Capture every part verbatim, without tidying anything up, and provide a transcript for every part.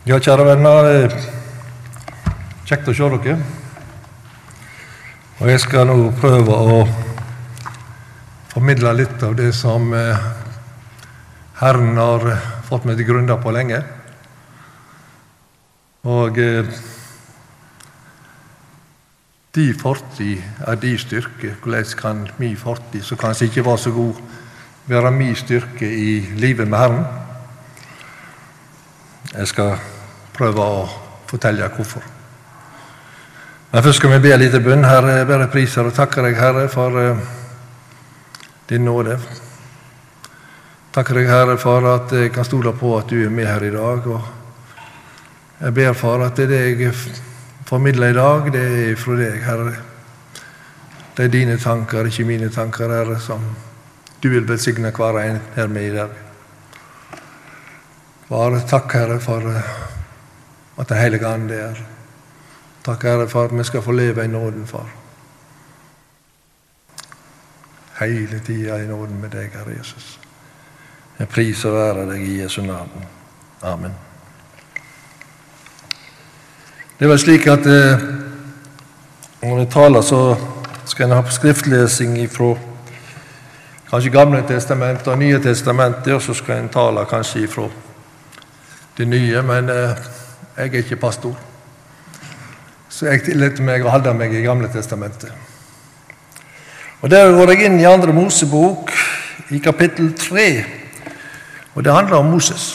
Ja, kjære venner, kjekt å se dere. Og jeg skal nå prøve å formidle litt av det som Herren har fått meg til grunner på lenge. Og de fortid er de styrke. Hvordan kan min fortid, som kanskje ikke var så god, være min styrke i livet med Herren? Jeg skal prøve å fortelle hvorfor. Men først skal vi be litt bønn. Herre, jeg bare priser og takker deg, Herre, for uh, din nåde. Takker deg, Herre, for at jeg kan stole på at du er med her i dag. Og jeg ber for at det jeg formidler i dag, det er fra deg, Herre. Det er dine tanker, ikke mine tanker, Herre, som du vil velsigne hver en her med i dag. Bare takk, Herre, for uh, at den Hellige Ande er. Takk, Herre, for at vi skal få leve i nåden, far. Hele tiden i nåden med deg, Herre Jesus. Jeg priser og ærer deg i Jesu navn. Amen. Det var slik at eh, når jeg taler, så skal jeg ha på skriftlesing fra kanskje Gamle Testamentet og Nye Testamentet, og så skal jeg tale kanskje fra det nye, men eh, jeg er ikke pastor. Så jeg tillater meg å holde meg i Gamle Testamentet. Og der går jeg inn i andre Mosebok, i kapittel tre, og det handler om Moses.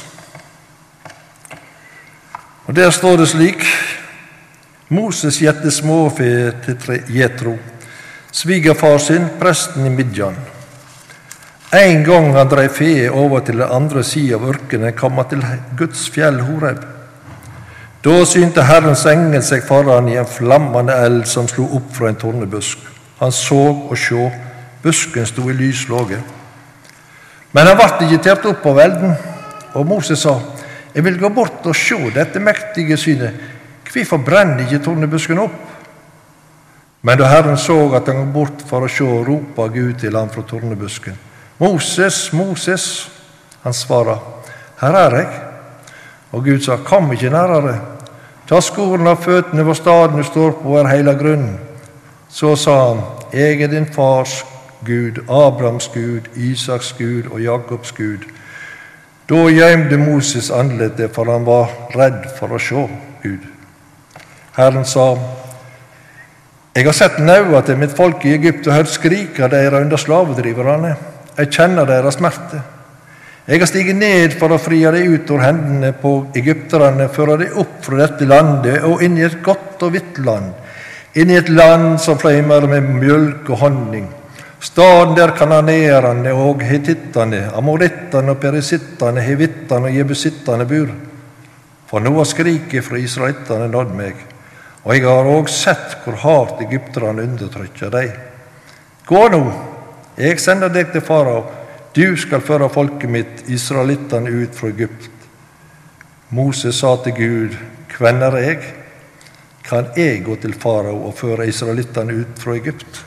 Og der står det slik: Moses gjette småfe til Jethro, svigerfar sin, presten i Midjan. En gang han drev fe over til den andre siden av ørkenen, kom han til Guds fjell Horeb. Da synte Herrens engel seg foran i en flammende eld som slo opp fra en tornebusk. Han så og sjå, busken stod i lyslåge. Men han ble ikke tert opp av elden, og Moses sa: Jeg vil gå bort og sjå dette mektige synet. Hvorfor brenner ikke tornebusken opp? Men da Herren så at han går bort for å sjå, ropa Gud til ham fra tornebusken: Moses, Moses! Han svarer: Her er jeg. Og Gud sa: Kom ikke nærere. Ta skoene av føttene hvor staden du står på er heila grunn. Så sa han: Jeg er din fars Gud, Abrahams Gud, Isaks Gud og Jakobs Gud. Da gjemte Moses ansiktet, for han var redd for å se Gud. Herren sa: Jeg har sett naua til mitt folk i Egypt og hørt skrika deres under slavedriverne. Jeg kjenner deres smerte. Jeg har stiget ned for å fria deg ut over hendene på egypterne, føre deg opp fra dette landet og inn i et godt og hvitt land, inn i et land som fløymer med mjølk og honning. Staden der kananeerne og hetittene, amorittene og perisittene, hevittene og jebusittene bor. For nå har skriket fra israelittene nådd meg, og jeg har også sett hvor hardt egypterne undertrykker deg. Gå nå, jeg sender deg til farao. Du skal føre folket mitt, israelittene, ut fra Egypt. Moses sa til Gud: Hvem er jeg? Kan jeg gå til farao og føre israelittene ut fra Egypt?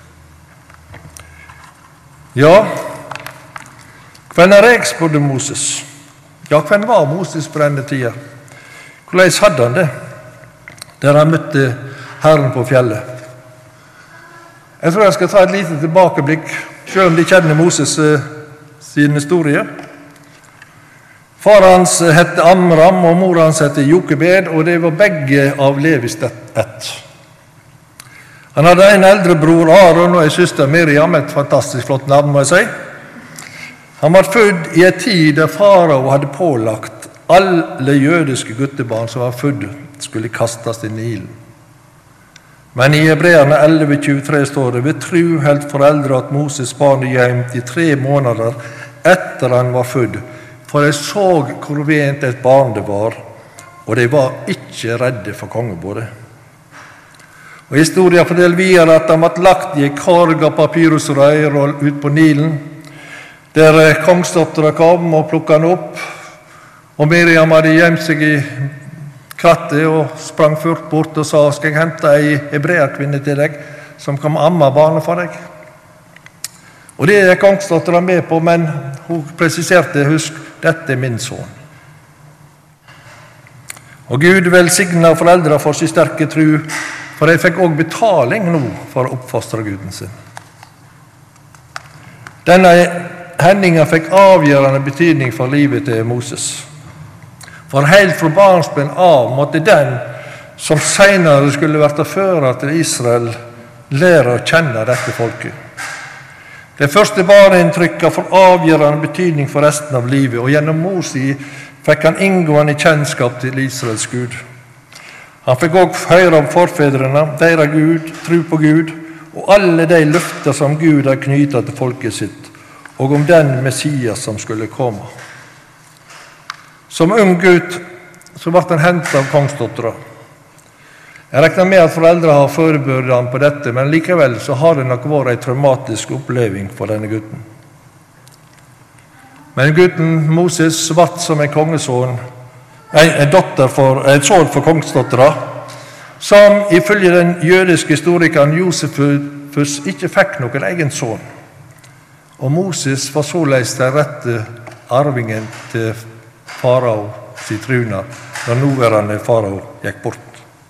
Ja, hvem er jeg, spurte Moses. Ja, hvem var Moses på denne tida? Hvordan hadde han det, der han møtte Herren på fjellet? Jeg tror jeg skal ta et lite tilbakeblikk, selv om de kjenner Moses sin historie. Far hans hette Amram, og mor hans hette Jokebed, og det var begge av Levis ett. Han hadde en eldre bror, Aaron, og en søster, Miriam, et fantastisk flott navn, må jeg si. Han var født i en tid der farao hadde pålagt alle jødiske guttebarn som var født, skulle kastes i Nilen. Men i Hebreerne elleve tjuetre står det: Ved tru helt foreldre at Moses barnet gjemt i tre måneder etter han var født, for de så hvor vent et barn det var, og de var ikke redde for kongebordet. Og historien forteller videre at han ble lagt i en korg av papyrusrør ut på Nilen, der kongsdotteren kom og plukket han opp, og Miriam hadde gjemt seg i krattet og sprang fort bort og sa: Skal jeg hente ei hebreerkvinne til deg, som kan amme barnet for deg? Og det er kongsdotteren med på, men hun presiserte: Husk, dette er min sønn. Og Gud velsigna foreldre for sin sterke tru, for de fikk også betaling nå for å oppfostre guden sin. Denne hendinga fikk avgjørende betydning for livet til Moses. For helt fra barnsben av måtte den som senere skulle vært fører til Israel, lære å kjenne dette folket. Det første barneinntrykket får avgjørende betydning for resten av livet, og gjennom Moses fikk han inngående kjennskap til Israels Gud. Han fikk også høre om forfedrene, deres Gud, tro på Gud, og alle de løfter som Gud har knyttet til folket sitt, og om den Messias som skulle komme. Som ung gutt så ble han hentet av kongsdottera. Jeg regner med at foreldre har forberedt ham på dette, men likevel så har det nok vært en traumatisk oppleving for denne gutten. Men gutten Moses ble som en kongesån, en, en, dotter for, en sønn for kongsdottera, som ifølge den jødiske historikeren Josefus ikke fikk noen egen sønn. Og Moses var såleis den rette arvingen til farao sin truna, da nåværende farao gikk bort.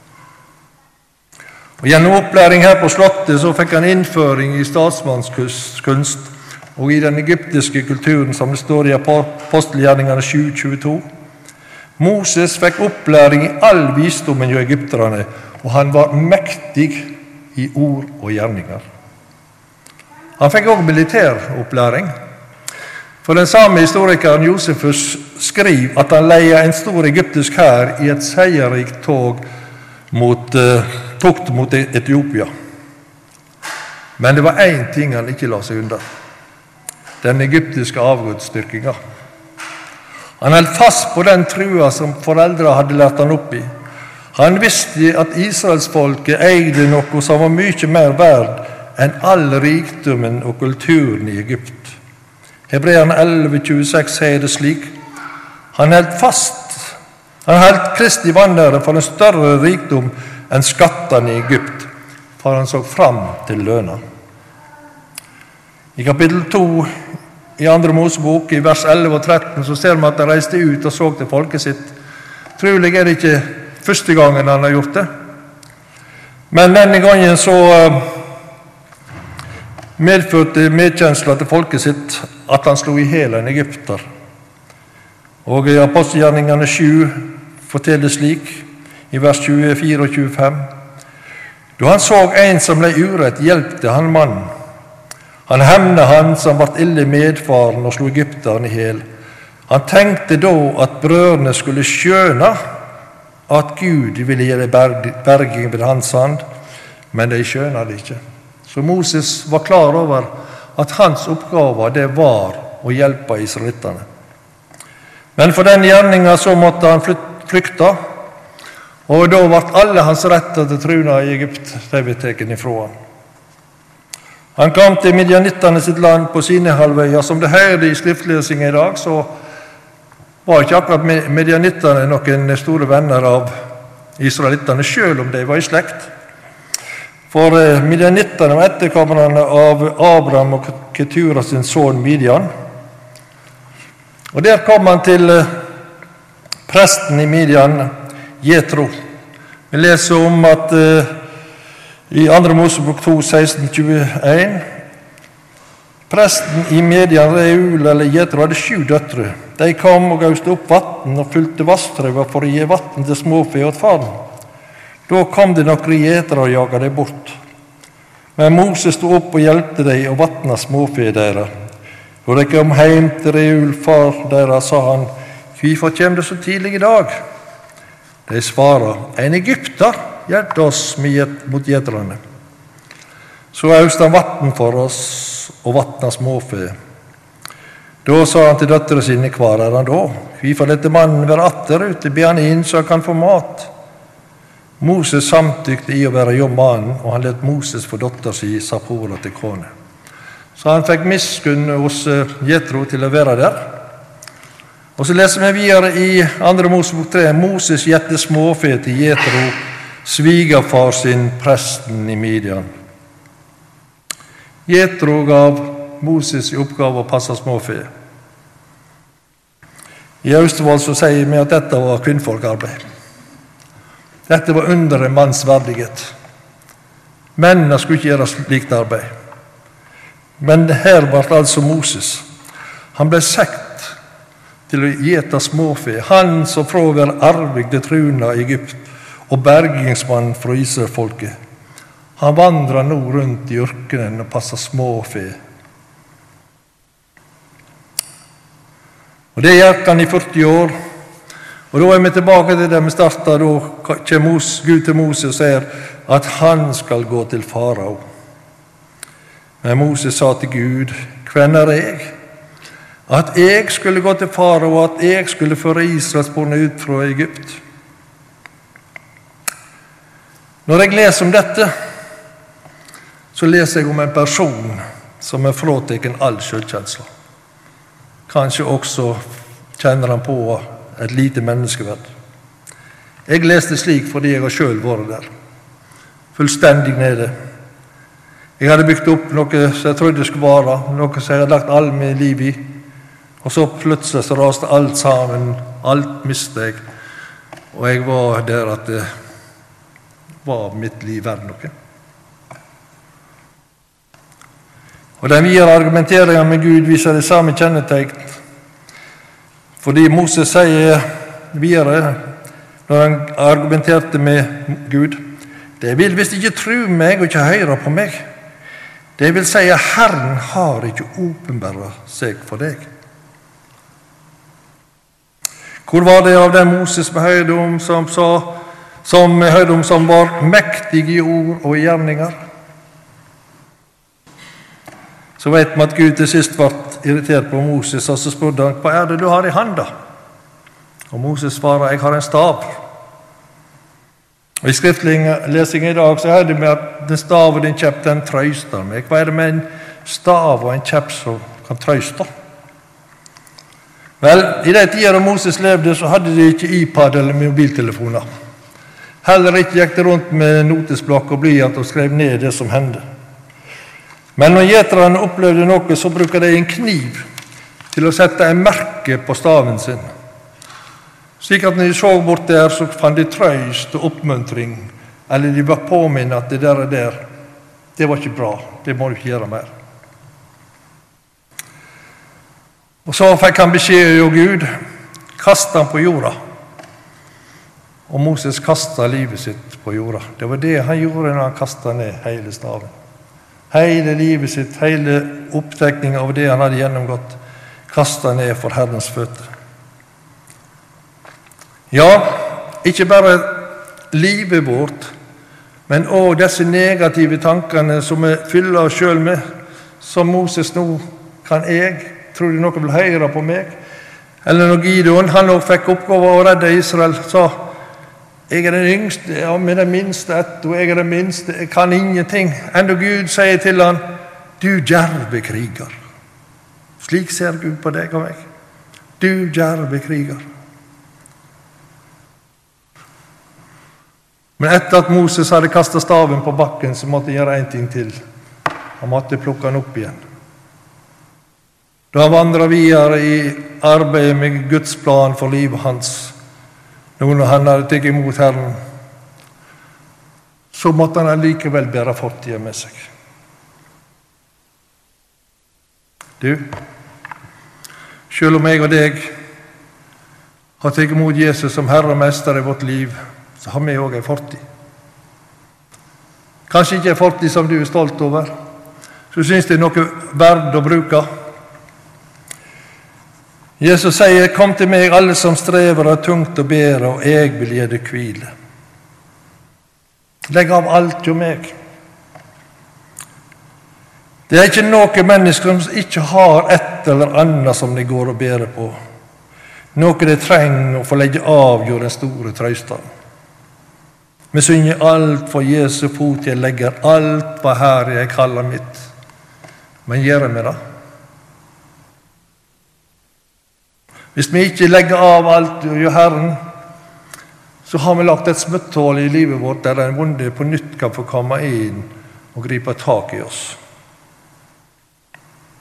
Og gjennom opplæring her på slottet så fikk han innføring i statsmannskunst og i den egyptiske kulturen, som det står i apostelgjerningene sju tjueto. Moses fikk opplæring i all visdommen i egypterne, og han var mektig i ord og gjerninger. Han fikk også militæropplæring. For den samme historikeren Josefus skriver at han leia en stor egyptisk hær i et seierrikt tog mot uh, tokt mot Etiopia. Men det var én ting han ikke la seg undan: den egyptiske avgudsdyrkinga. Han holdt fast på den trua som foreldre hadde lært han opp i. Han visste at israelsfolket eide noe som var mye mer verd enn all rikdommen og kulturen i Egypt. Hebreerne elleve tjueseks sier det slik: Han holdt fast Han holdt Kristi vandre for en større rikdom enn skattene i Egypt, for han så fram til lønna. I kapittel to i andre Mosebok, i vers elleve og tretten, så ser man at han reiste ut og så til folket sitt. Trolig er det ikke første gangen han har gjort det, men denne gangen så medførte medkjensla til folket sitt at han slo i hjel en egypter. Og i apostelgjerningene sju forteller slik, i vers tjuefire og tjuefem: Da han så en som ble urett, hjelpte han mannen. Han hemnet han som ble ille medfaren og slo egypteren i hjel. Han tenkte da at brødrene skulle skjønne at Gud ville gjøre berging ved hans hand, men de skjønner det ikke. Så Moses var klar over at hans oppgave det var å hjelpe israelittene. Men for den gjerninga så måtte han flykte, og da ble alle hans retter til truna i Egypt tatt ifra han. Han kom til midjanittene sitt land på Sinai-halvøya. Som det hørte i skriftlesingen i dag, så var ikke akkurat midjanittene noen store venner av israelittene, selv om de var i slekt. For midjanittene var etterkommerne av Abraham og Ketura sin sønn Midian. Og der kom han til presten i Midian, Jethro. Vi leser om at uh, i andre Mosebok to, seksten til tjueen, presten i Midian, Reul eller Jethro, hadde sju døtre. De kom og gauste opp vatten og fylte vasstrøver for å gi vatten til småfe og faren. Da kom det nok gjetere og jaget dem bort. Men Moses stod opp og hjelpte dem og vattnet småfe deres. Da de kom hjem til Reul, far deres, sa han: Hvorfor kommer det så tidlig i dag? De svarer: En egypter hjelpte oss mot gjeterne. Så øste han vatten for oss og vattnet småfe. Da sa han til døtre sine: Hva er han da? Hvorfor dette mannen være atter ute? Be han inn så han kan få mat. Moses samtykte i å være hjom mannen, og han let Moses få dotter si Sapora til kone. Så han fikk miskunn hos Jethro til å være der. Og så leser vi videre i andre Mosebok tre. Moses gjette småfe til Jethro, svigerfar sin, presten i Midian. Jethro gav Moses i oppgave å passe småfe. I Austevoll så sier vi at dette var kvinnfolkarbeid. Dette var under en manns verdighet. Mennene skulle ikke gjøre slikt arbeid. Men her var altså Moses. Han ble sett til å gjete småfe. Han som fra å være arvig til trona i Egypt og bergingsmann fra Israelfolket. Han vandret nå rundt i ørkenen og passet småfe. Og det gikk han i førti år. Og da er vi tilbake til det vi startet. Da kommer Gud til Moses og sier at han skal gå til farao. Men Moses sa til Gud, hvem er jeg? At jeg skulle gå til farao, og at jeg skulle føre Israelsbarna ut fra Egypt. Når jeg leser om dette, så leser jeg om en person som er fratatt all selvkjensle. Kanskje også kjenner han på et lite menneskeverd. Jeg leste slik fordi jeg har selv vært der. Fullstendig nede. Jeg hadde bygd opp noe som jeg trodde skulle være, noe som jeg hadde lagt all min liv i. Og så plutselig så raste alt sammen, alt mistet jeg. Og jeg var der at det var mitt liv verdt noe. Og den videre argumenteringen med Gud viser det samme kjennetegn. Fordi Moses sier videre, når han argumenterte med Gud, det vil visst ikke tro meg og ikke høre på meg. Det vil si at Herren har ikke åpenbart seg for deg. Hvor var det av den Moses vi hørte om som, sa, som, vi hørte om, som var mektig i ord og i gjerninger? Så vet vi at Gud til sist ble irritert på Moses, og så spurte han, hva er det du har i handa? Og Moses svarer, jeg har en stav. Og i skriftlesingen i dag så hørte vi at den stav og den kjepp, den trøster meg. Hva er det med en stav og en kjepp som kan trøste? Vel, i de tider da Moses levde, så hadde de ikke iPad eller mobiltelefoner. Heller ikke gikk det rundt med notesblokk og blyant og skrev ned det som hendte. Men når gjeterne opplevde noe, så bruker de en kniv til å sette en merke på staven sin. Slik at når de så bort der, så fant de trøst og oppmuntring, eller de var påminnet at det der og der, det var ikke bra, det må du ikke gjøre mer. Og så fikk han beskjed av Gud, kast han på jorda. Og Moses kastet livet sitt på jorda. Det var det han gjorde når han kastet ned hele staven. Hele livet sitt, hele opptekningen av det han hadde gjennomgått, kastet ned for Herrens føtter. Ja, ikke bare livet vårt, men også disse negative tankene som vi fyller oss selv med, som Moses nå, kan jeg, tror du noe vil høre på meg? Eller når Gideon, han også fikk oppgave å redde Israel, sa, jeg er den yngste, ja, med den minste ett, og jeg er den minste, jeg kan ingenting. Enda Gud sier til han, du djerve kriger. Slik ser Gud på deg og meg. Du djerve kriger. Men etter at Moses hadde kastet staven på bakken, så måtte han gjøre en ting til. Han måtte plukke den opp igjen. Da han vandret videre i arbeidet med Guds plan for livet hans, nå når han hadde tatt imot Herren, så måtte han allikevel bære fortiden med seg. Du, selv om jeg og deg har tatt imot Jesus som Herre og Mester i vårt liv, så har vi også en fortid. Kanskje ikke en fortid som du er stolt over, så synes det er noe verd å bruke. Jesus sier, kom til meg alle som strever og tungt å bære, og jeg vil gi deg hvile. Legg av alt jo meg. Det er ikke noe mennesker som ikke har et eller annet som de går og bærer på. Noe de trenger å få legge av jo den store trøsten. Vi synger alt for Jesu fot, jeg legger alt på her jeg kaller mitt. Men gjør vi det? Hvis vi ikke legger av alt og gjør Herren, så har vi lagt et smutthull i livet vårt der den vonde på nytt kan få komme inn og gripe tak i oss.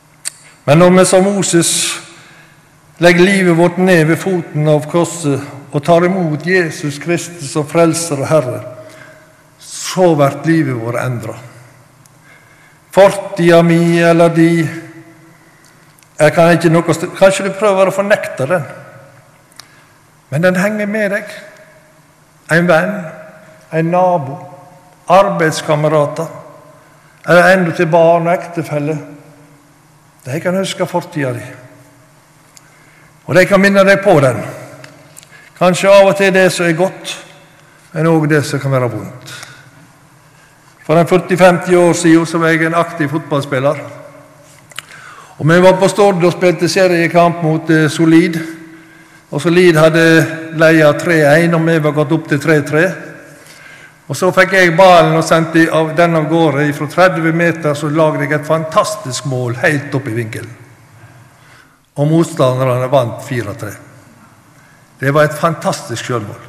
Men når vi som Moses legger livet vårt ned ved foten av korset og tar imot Jesus Kristus som frelser og Herre, så vert livet vår endret. Fortida mi eller di, jeg kan ikke noe, kanskje du prøver å fornekte den, men den henger med deg. En venn, en nabo, arbeidskamerater, eller enda til barn og ektefelle. De kan huske fortida di, og de kan minne deg på den. Kanskje av og til det som er godt, men også det som kan være vondt. For en førti til femti år siden så var jeg en aktiv fotballspiller. Og vi var på Stord og spilte seriekamp mot eh, Solid. Og Solid hadde leiet tre en, og vi var gått opp til tre tre. Og så fikk jeg ballen og sendte den av gårde. Fra tretti meter så lagde jeg et fantastisk mål helt opp i vinkelen. Og motstanderne vant fire tre. Det var et fantastisk selvmål.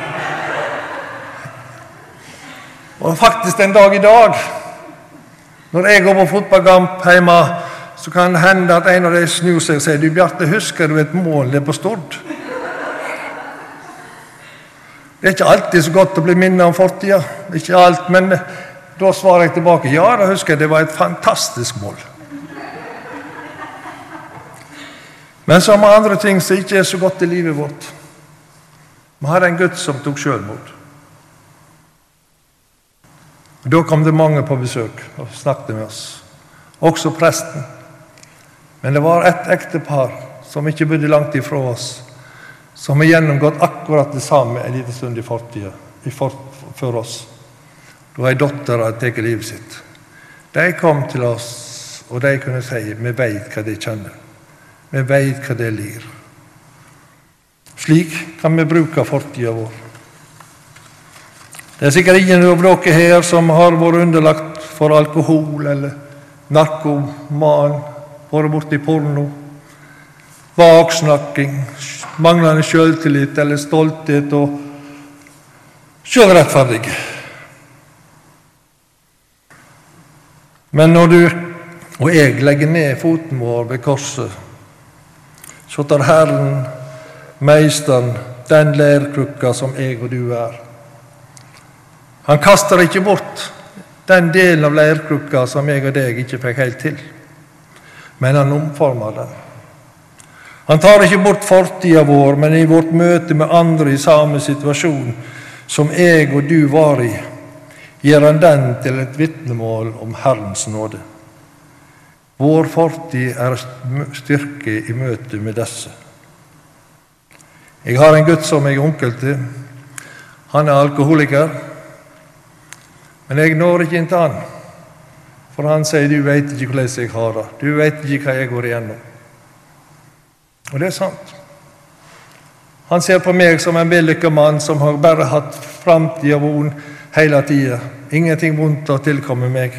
Og faktisk en dag i dag, når jeg går på fotballkamp hjemme, så kan det hende at en av de snur seg og sier, du Bjarte, husker du et mål der på Stord? Det er ikke alltid så godt å bli minnet om fortida, ikke alt, men da svarer jeg tilbake, ja, da husker jeg, det var et fantastisk mål. Men så med andre ting som ikke er så godt i livet vårt. Vi har en Gud som tok selvmord. Og da kom det mange på besøk og snakket med oss, også presten. Men det var et ektepar som ikke bodde langt ifra oss, som har gjennomgått akkurat det samme en liten stund i fortida, i for, for oss. Da en dotter hadde tatt livet sitt. De kom til oss, og de kunne si, vi vet hva de kjenner. Vi vet hva det lir. Slik kan vi bruke fortida vår. Det er sikkert ingen av dere her som har vært underlagt for alkohol eller narkoman, vært borte i porno, baksnakking, manglende selvtillit eller stolthet og selvrettferdig. Men når du og jeg legger ned foten vår ved korset, så tar Herren, meisteren, den lærkrukka som jeg og du er. Han kaster ikke bort den delen av leirkrukka som jeg og deg ikke fikk helt til, men han omformer den. Han tar ikke bort fortida vår, men i vårt møte med andre i samme situasjon som jeg og du var i, gjør han den til et vitnemål om Herrens nåde. Vår fortid er styrke i møte med disse. Jeg har en gutt som jeg er onkel til. Han er alkoholiker. Men jeg når ikke inn til han, for han sier, du vet ikke hvordan jeg har det. Du vet ikke hva jeg går igjennom. Og det er sant. Han ser på meg som en vellykket mann som har bare hatt fremtid og von hele tiden. Ingenting vondt å tilkomme meg.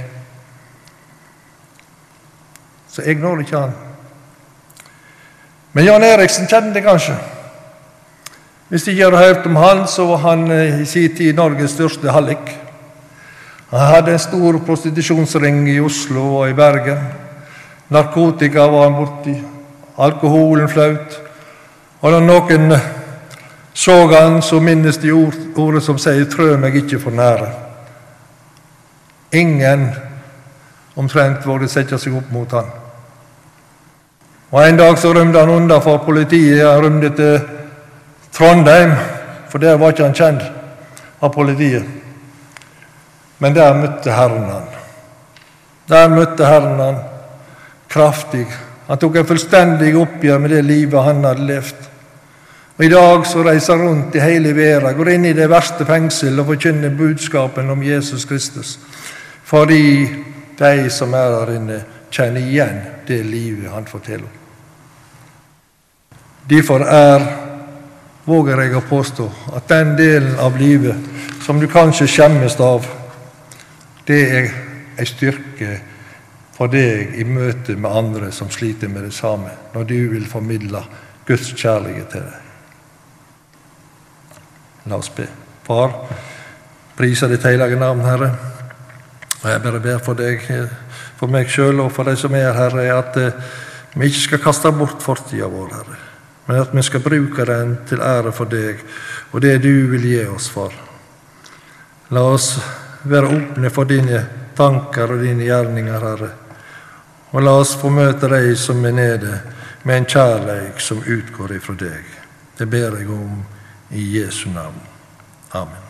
Så jeg når ikke han. Men Jan Eriksen kjenner det kanskje. Hvis de ikke har hørt om han, så var han i sin tid Norges største hallik. Han hadde en stor prostitusjonsring i Oslo og i Bergen. Narkotika var han borti. Alkoholen flaut. Og når noen så han, så minnes de ord, ordet som sier, trø meg ikke for nære. Ingen omtrent vågde sette seg opp mot han. Og en dag så rømte han unna for politiet. Han rømte til Trondheim, for der var ikke han kjent av politiet. Men der møtte Herren han. Der møtte Herren han kraftig. Han tok en fullstendig oppgjør med det livet han hadde levd. Og i dag så reiser han rundt i hele verden, går inn i det verste fengsel og forkynner budskapen om Jesus Kristus. Fordi de som er der inne kjenner igjen det livet han forteller om. Derfor er, våger jeg å påstå, at den delen av livet som du kanskje skjemmes av, det er en styrke for deg i møte med andre som sliter med det samme, når du vil formidle Guds kjærlighet til deg. La oss be. Far, priser ditt hellige navn, Herre. Og jeg bare ber for deg, for meg selv og for de som er, Herre, at vi ikke skal kaste bort fortida vår, Herre. men at vi skal bruke den til ære for deg og det du vil gi oss for. La oss være åpne for dine tanker og dine gjerninger, Herre, og la oss få møte deg som er nede, med en kjærleik som utgår ifra deg. Det ber jeg om i Jesu navn. Amen.